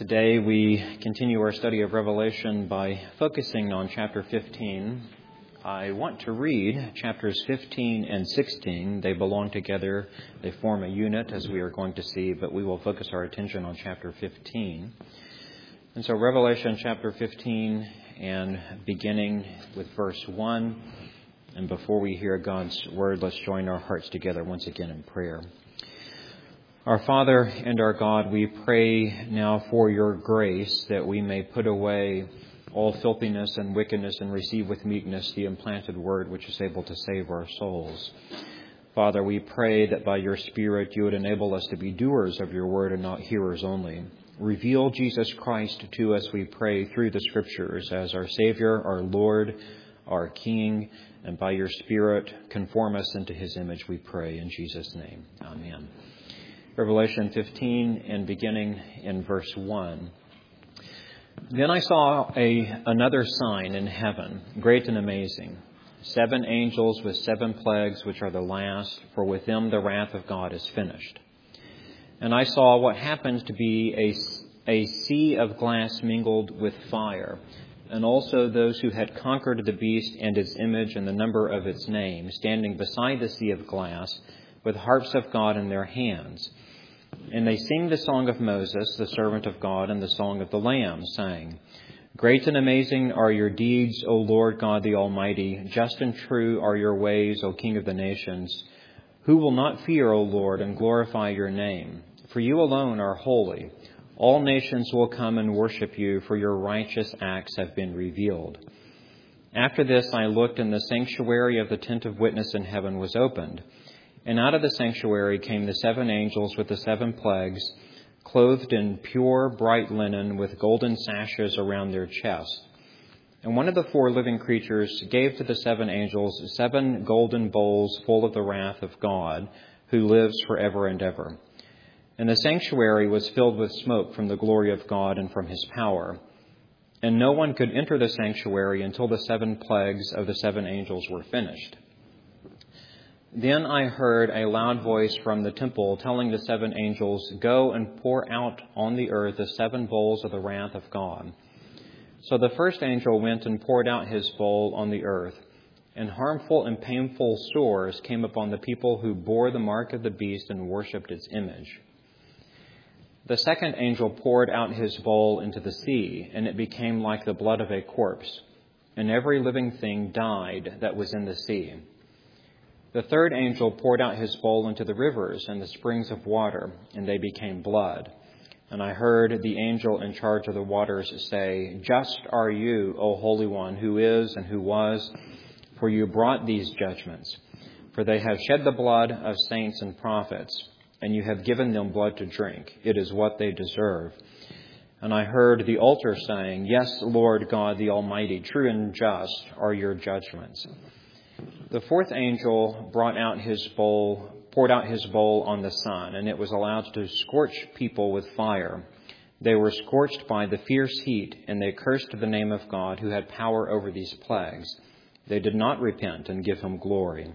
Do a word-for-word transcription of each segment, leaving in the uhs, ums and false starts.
Today we continue our study of Revelation by focusing on chapter fifteen. I want to read chapters fifteen and sixteen. They belong together. They form a unit, as we are going to see, but we will focus our attention on chapter fifteen. And so Revelation chapter fifteen, and beginning with verse one. And before we hear God's word, let's join our hearts together once again in prayer. Our Father and our God, we pray now for your grace that we may put away all filthiness and wickedness and receive with meekness the implanted word which is able to save our souls. Father, we pray that by your Spirit you would enable us to be doers of your word and not hearers only. Reveal Jesus Christ to us, we pray, through the Scriptures as our Savior, our Lord, our King, and by your Spirit conform us into his image, we pray in Jesus' name. Amen. Revelation fifteen, and beginning in verse one. Then I saw a another sign in heaven, great and amazing, seven angels with seven plagues, which are the last, for with them the wrath of God is finished. And I saw what happened to be a, a sea of glass mingled with fire, and also those who had conquered the beast and its image and the number of its name, standing beside the sea of glass, with harps of God in their hands. And they sing the song of Moses, the servant of God, and the song of the Lamb, saying, Great and amazing are your deeds, O Lord God the Almighty. Just and true are your ways, O King of the nations. Who will not fear, O Lord, and glorify your name? For you alone are holy. All nations will come and worship you, for your righteous acts have been revealed. After this I looked, and the sanctuary of the tent of witness in heaven was opened. And out of the sanctuary came the seven angels with the seven plagues, clothed in pure, bright linen, with golden sashes around their chests. And one of the four living creatures gave to the seven angels seven golden bowls full of the wrath of God, who lives forever and ever. And the sanctuary was filled with smoke from the glory of God and from his power. And no one could enter the sanctuary until the seven plagues of the seven angels were finished. Then I heard a loud voice from the temple telling the seven angels, Go and pour out on the earth the seven bowls of the wrath of God. So the first angel went and poured out his bowl on the earth, and harmful and painful sores came upon the people who bore the mark of the beast and worshipped its image. The second angel poured out his bowl into the sea, and it became like the blood of a corpse, and every living thing died that was in the sea. The third angel poured out his bowl into the rivers and the springs of water, and they became blood. And I heard the angel in charge of the waters say, Just are you, O Holy One, who is and who was, for you brought these judgments. For they have shed the blood of saints and prophets, and you have given them blood to drink. It is what they deserve. And I heard the altar saying, Yes, Lord God the Almighty, true and just are your judgments. The fourth angel brought out his bowl, poured out his bowl on the sun, and it was allowed to scorch people with fire. They were scorched by the fierce heat, and they cursed the name of God who had power over these plagues. They did not repent and give him glory.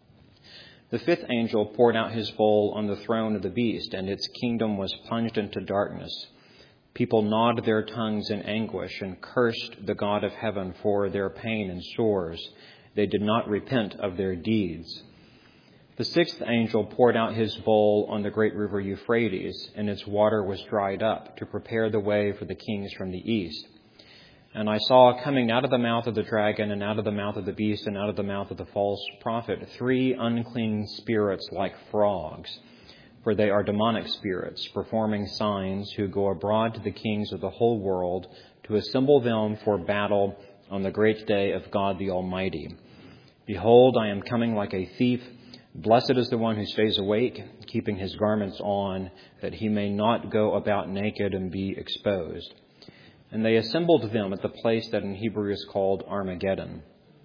The fifth angel poured out his bowl on the throne of the beast, and its kingdom was plunged into darkness. People gnawed their tongues in anguish and cursed the God of heaven for their pain and sores. They did not repent of their deeds. The sixth angel poured out his bowl on the great river Euphrates, and its water was dried up to prepare the way for the kings from the east. And I saw coming out of the mouth of the dragon and out of the mouth of the beast and out of the mouth of the false prophet three unclean spirits like frogs, for they are demonic spirits, performing signs, who go abroad to the kings of the whole world to assemble them for battle on the great day of God the Almighty. Behold, I am coming like a thief. Blessed is the one who stays awake, keeping his garments on, that he may not go about naked and be exposed. And they assembled them at the place that in Hebrew is called Armageddon.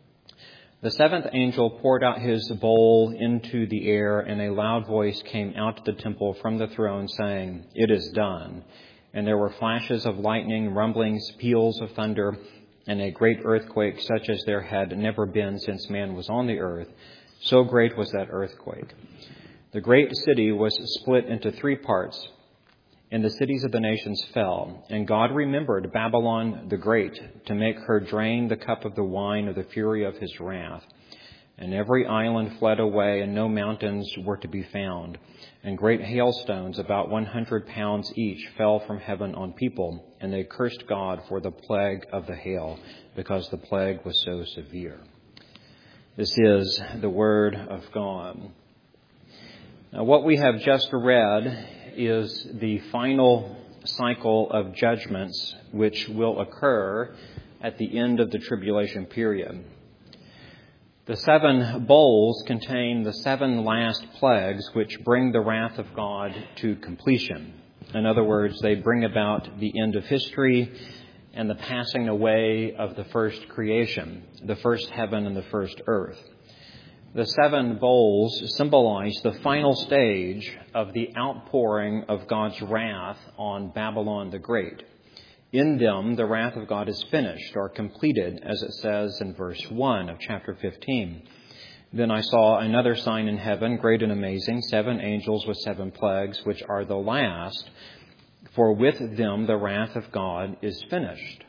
The seventh angel poured out his bowl into the air, and a loud voice came out to the temple from the throne, saying, It is done. And there were flashes of lightning, rumblings, peals of thunder, and a great earthquake such as there had never been since man was on the earth. So great was that earthquake. The great city was split into three parts, and the cities of the nations fell. And God remembered Babylon the Great to make her drain the cup of the wine of the fury of his wrath. And every island fled away, and no mountains were to be found. And great hailstones, about one hundred pounds each, fell from heaven on people, and they cursed God for the plague of the hail, because the plague was so severe. This is the word of God. Now, what we have just read is the final cycle of judgments which will occur at the end of the tribulation period. The seven bowls contain the seven last plagues which bring the wrath of God to completion. In other words, they bring about the end of history and the passing away of the first creation, the first heaven and the first earth. The seven bowls symbolize the final stage of the outpouring of God's wrath on Babylon the Great. In them, the wrath of God is finished or completed, as it says in verse one of chapter fifteen. Then I saw another sign in heaven, great and amazing, seven angels with seven plagues, which are the last, for with them the wrath of God is finished.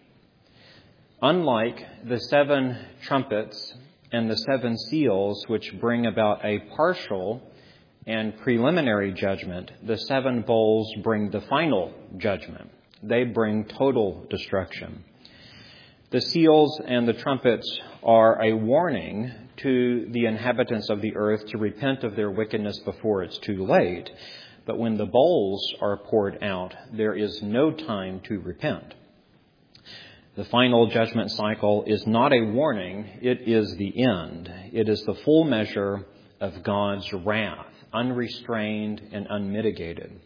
Unlike the seven trumpets and the seven seals, which bring about a partial and preliminary judgment, the seven bowls bring the final judgment. They bring total destruction. The seals and the trumpets are a warning to the inhabitants of the earth to repent of their wickedness before it's too late. But when the bowls are poured out, there is no time to repent. The final judgment cycle is not a warning, it is the end. It is the full measure of God's wrath, unrestrained and unmitigated.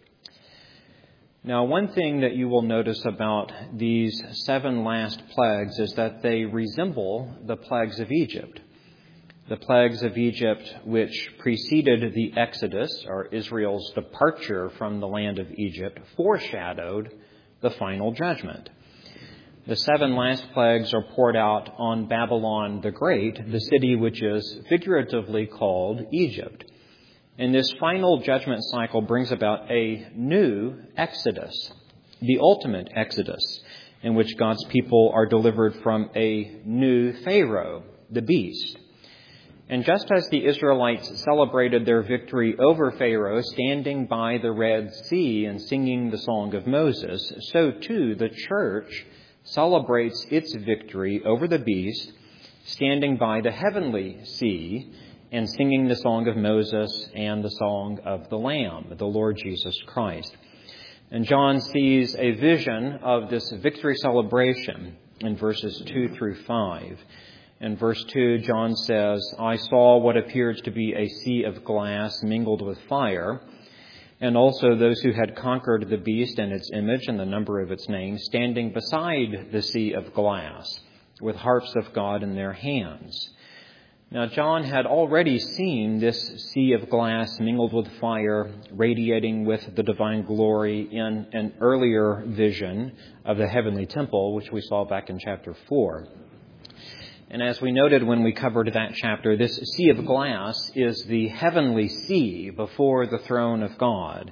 Now, one thing that you will notice about these seven last plagues is that they resemble the plagues of Egypt. The plagues of Egypt, which preceded the Exodus, or Israel's departure from the land of Egypt, foreshadowed the final judgment. The seven last plagues are poured out on Babylon the Great, the city which is figuratively called Egypt. And this final judgment cycle brings about a new Exodus, the ultimate Exodus, in which God's people are delivered from a new Pharaoh, the beast. And just as the Israelites celebrated their victory over Pharaoh, standing by the Red Sea and singing the Song of Moses, so too the church celebrates its victory over the beast, standing by the heavenly sea and singing the Song of Moses and the Song of the Lamb, the Lord Jesus Christ. And John sees a vision of this victory celebration in verses two through five. In verse two, John says, I saw what appeared to be a sea of glass mingled with fire, and also those who had conquered the beast and its image and the number of its name, standing beside the sea of glass, with harps of God in their hands. Now, John had already seen this sea of glass mingled with fire, radiating with the divine glory in an earlier vision of the heavenly temple, which we saw back in chapter four. And as we noted when we covered that chapter, this sea of glass is the heavenly sea before the throne of God.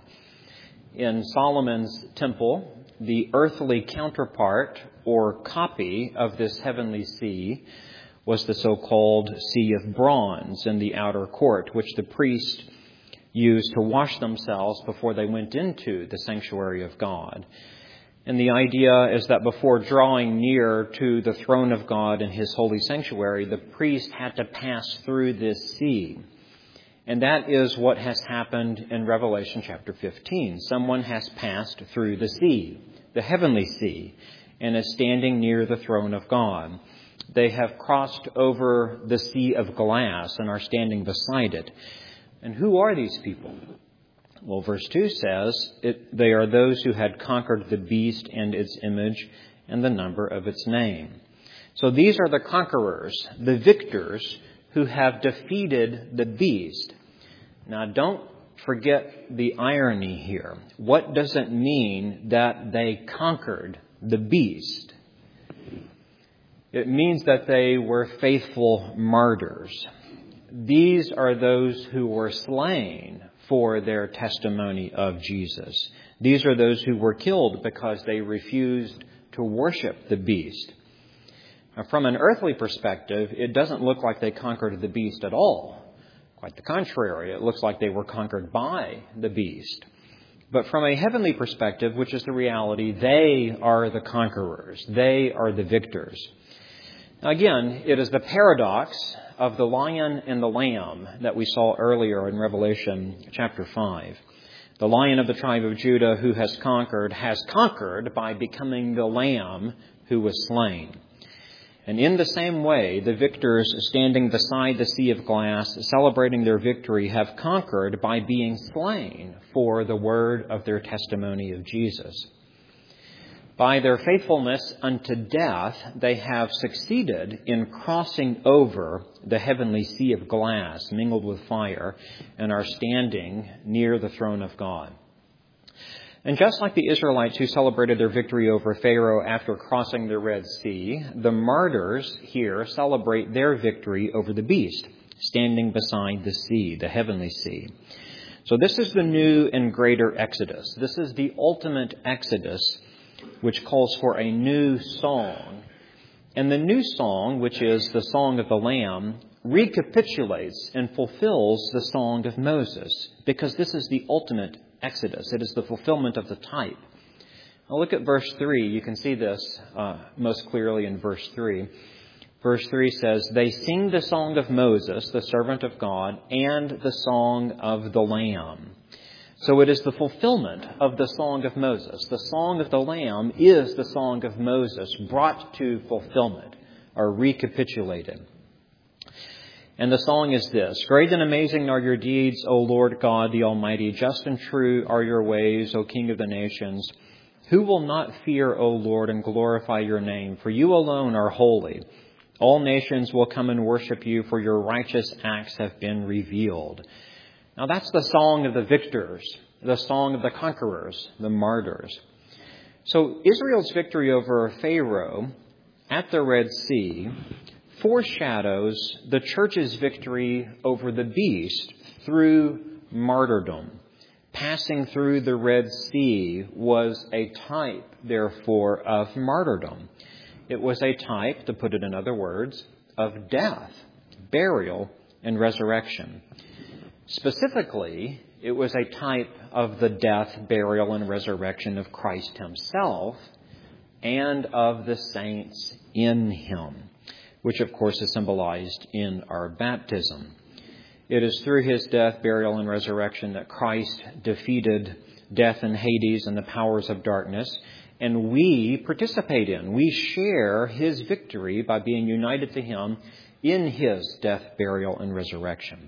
In Solomon's temple, the earthly counterpart or copy of this heavenly sea was the so-called Sea of Bronze in the outer court, which the priest used to wash themselves before they went into the sanctuary of God. And the idea is that before drawing near to the throne of God in his holy sanctuary, the priest had to pass through this sea. And that is what has happened in Revelation chapter fifteen. Someone has passed through the sea, the heavenly sea, and is standing near the throne of God. They have crossed over the sea of glass and are standing beside it. And who are these people? Well, verse two says it, they are those who had conquered the beast and its image and the number of its name. So these are the conquerors, the victors, who have defeated the beast. Now, don't forget the irony here. What does it mean that they conquered the beast? It means that they were faithful martyrs. These are those who were slain for their testimony of Jesus. These are those who were killed because they refused to worship the beast. Now, from an earthly perspective, it doesn't look like they conquered the beast at all. Quite the contrary, it looks like they were conquered by the beast. But from a heavenly perspective, which is the reality, they are the conquerors. They are the victors. Now, again, it is the paradox of the lion and the lamb that we saw earlier in Revelation chapter five. The lion of the tribe of Judah who has conquered has conquered by becoming the lamb who was slain. And in the same way, the victors standing beside the sea of glass, celebrating their victory, have conquered by being slain for the word of their testimony of Jesus. By their faithfulness unto death, they have succeeded in crossing over the heavenly sea of glass mingled with fire and are standing near the throne of God. And just like the Israelites who celebrated their victory over Pharaoh after crossing the Red Sea, the martyrs here celebrate their victory over the beast, standing beside the sea, the heavenly sea. So this is the new and greater Exodus. This is the ultimate Exodus, which calls for a new song. And the new song, which is the Song of the Lamb, recapitulates and fulfills the Song of Moses, because this is the ultimate Exodus. It is the fulfillment of the type. Now look at verse three. You can see this uh, most clearly in verse three. Verse three says, "They sing the song of Moses, the servant of God, and the song of the Lamb." So it is the fulfillment of the song of Moses. The song of the Lamb is the song of Moses brought to fulfillment or recapitulated. And the song is this: "Great and amazing are your deeds, O Lord God the Almighty. Just and true are your ways, O King of the nations. Who will not fear, O Lord, and glorify your name? For you alone are holy. All nations will come and worship you, for your righteous acts have been revealed." Now that's the song of the victors, the song of the conquerors, the martyrs. So Israel's victory over Pharaoh at the Red Sea foreshadows the church's victory over the beast through martyrdom. Passing through the Red Sea was a type, therefore, of martyrdom. It was a type, to put it in other words, of death, burial, and resurrection. Specifically, it was a type of the death, burial, and resurrection of Christ himself and of the saints in him, which of course is symbolized in our baptism. It is through his death, burial, and resurrection that Christ defeated death and Hades and the powers of darkness, and we participate in, we share his victory by being united to him in his death, burial, and resurrection.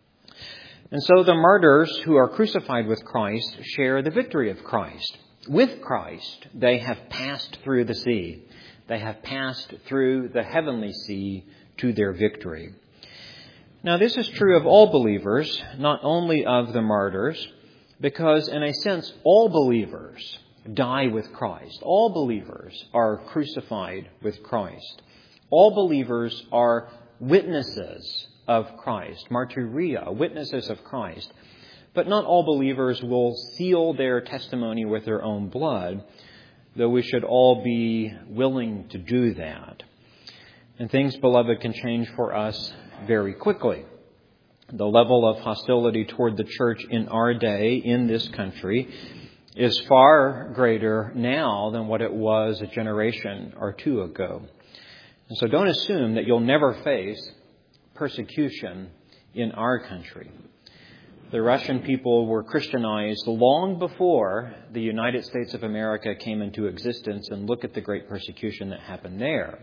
And so the martyrs who are crucified with Christ share the victory of Christ. With Christ, they have passed through the sea. They have passed through the heavenly sea to their victory. Now, this is true of all believers, not only of the martyrs, because in a sense, all believers die with Christ. All believers are crucified with Christ. All believers are witnesses of Christ, martyria, witnesses of Christ. But not all believers will seal their testimony with their own blood, though we should all be willing to do that. And things, beloved, can change for us very quickly. The level of hostility toward the church in our day, in this country, is far greater now than what it was a generation or two ago. And so don't assume that you'll never face persecution in our country. The Russian people were Christianized long before the United States of America came into existence, and look at the great persecution that happened there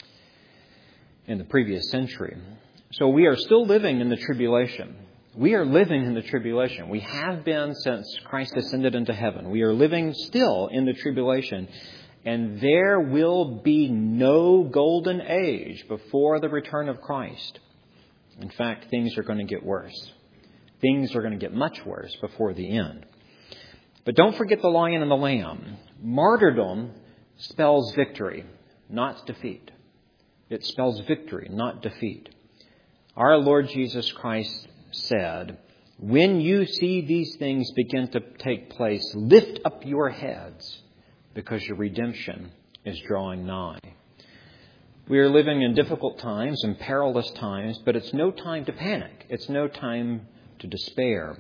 in the previous century. So we are still living in the tribulation. We are living in the tribulation. We have been since Christ ascended into heaven. We are living still in the tribulation. And there will be no golden age before the return of Christ. In fact, things are going to get worse. Things are going to get much worse before the end. But don't forget the lion and the lamb. Martyrdom spells victory, not defeat. It spells victory, not defeat. Our Lord Jesus Christ said, When you see these things begin to take place, lift up your heads, because your redemption is drawing nigh. We are living in difficult times and perilous times, but it's no time to panic. It's no time to despair.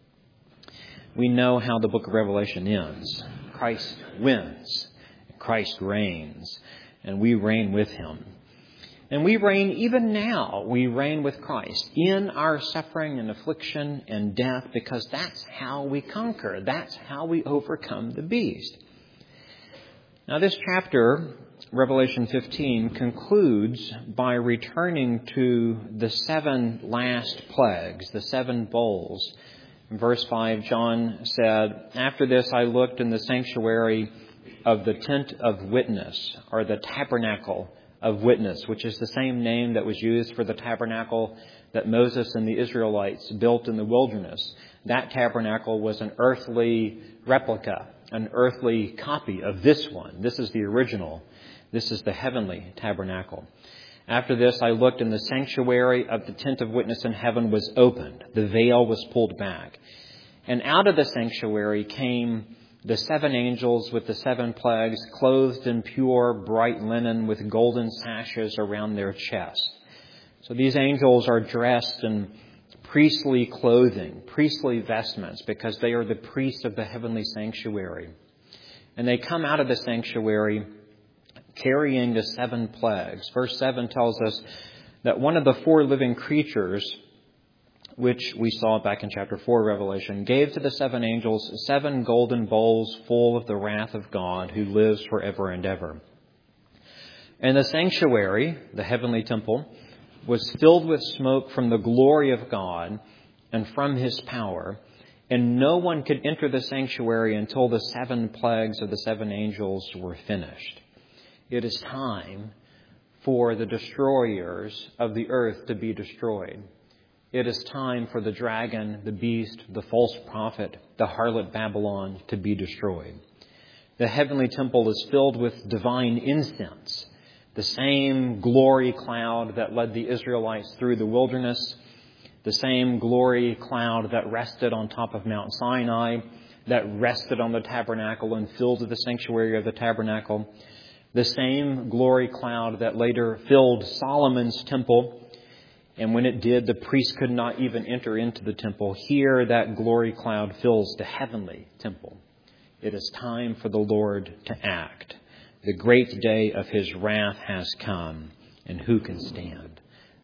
We know how the book of Revelation ends. Christ wins. Christ reigns. And we reign with him. And we reign even now. We reign with Christ in our suffering and affliction and death, because that's how we conquer. That's how we overcome the beast. Now, this chapter, Revelation fifteen, concludes by returning to the seven last plagues, the seven bowls. In verse five, John said, "After this I looked in the sanctuary of the tent of witness," or the tabernacle of witness, which is the same name that was used for the tabernacle that Moses and the Israelites built in the wilderness. That tabernacle was an earthly replica, an earthly copy of this one. This is the original. This is the heavenly tabernacle. "After this I looked, and the sanctuary of the tent of witness in heaven was opened. The veil was pulled back. And out of the sanctuary came the seven angels with the seven plagues, clothed in pure bright linen with golden sashes around their chests." So these angels are dressed in priestly clothing, priestly vestments, because they are the priests of the heavenly sanctuary. And they come out of the sanctuary carrying the seven plagues. Verse seven tells us that one of the four living creatures, which we saw back in chapter four, Revelation, gave to the seven angels seven golden bowls full of the wrath of God, who lives forever and ever. And the sanctuary, the heavenly temple, was filled with smoke from the glory of God and from his power, and no one could enter the sanctuary until the seven plagues of the seven angels were finished. It is time for the destroyers of the earth to be destroyed. It is time for the dragon, the beast, the false prophet, the harlot Babylon to be destroyed. The heavenly temple is filled with divine incense, the same glory cloud that led the Israelites through the wilderness, the same glory cloud that rested on top of Mount Sinai, that rested on the tabernacle and filled the sanctuary of the tabernacle, the same glory cloud that later filled Solomon's temple. And when it did, the priest could not even enter into the temple. Here, that glory cloud fills the heavenly temple. It is time for the Lord to act. The great day of his wrath has come, and who can stand?